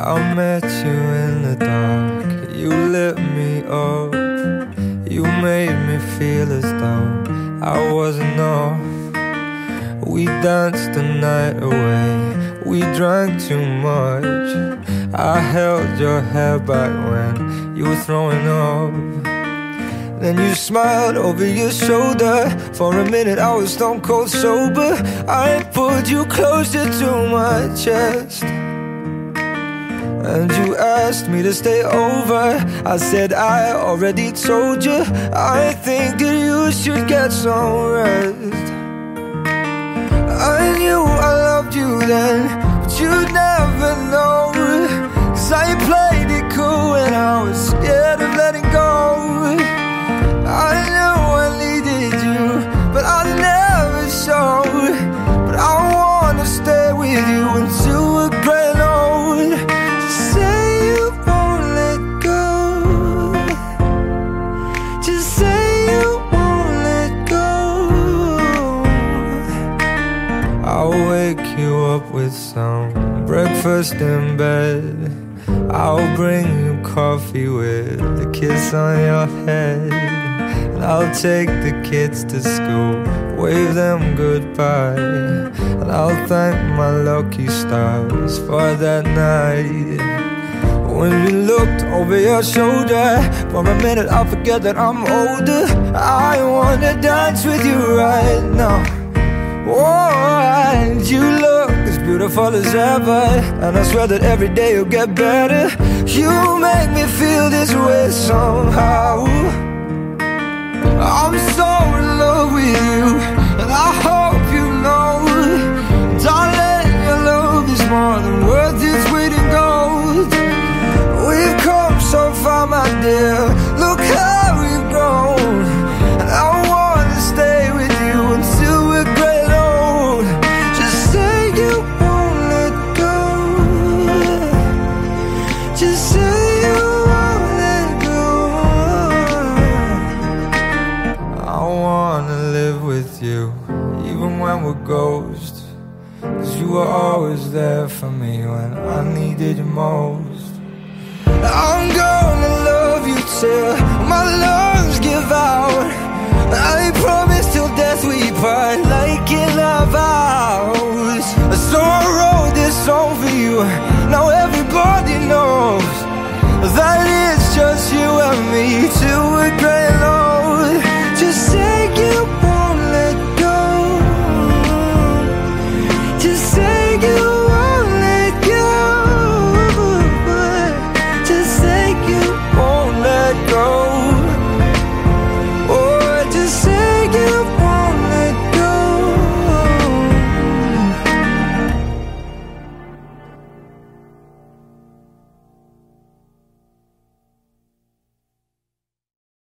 I met you in the dark, you lit me up. You made me feel as though I wasn't off. We danced the night away, we drank too much. I held your hair back when you were throwing up. Then you smiled over your shoulder. For a minute I was stone cold sober. I pulled you closer to my chest, and you asked me to stay over. I said I already told you, I think that you should get some rest. I knew I loved you then, but you'd never know. 'Cause I played it cool when I was scared of letting go. I knew I needed you, but I never showed. But I wanna stay with you until we're growing old. Just say you won't let go. Just say you won't let go. I'll wake you up with some breakfast in bed. I'll bring you coffee with a kiss on your head. And I'll take the kids to school, wave them goodbye. And I'll thank my lucky stars for that night. When you looked over your shoulder, for a minute I forget that I'm older. I wanna dance with you right now. Oh, and you look as beautiful as ever, and I swear that every day you'll get better. You make me feel this way somehow. I'm so in love with you, and I hope you know, darling, your love is more than worth its weight in gold. We've come so far, my dear, look how we've grown. And I wanna stay with you until we're great old. Just say you won't let go. Just say you won't let go. I wanna live with you, even when we're ghosts. 'Cause you were always there for me when I needed you most. I'm gonna love you till my love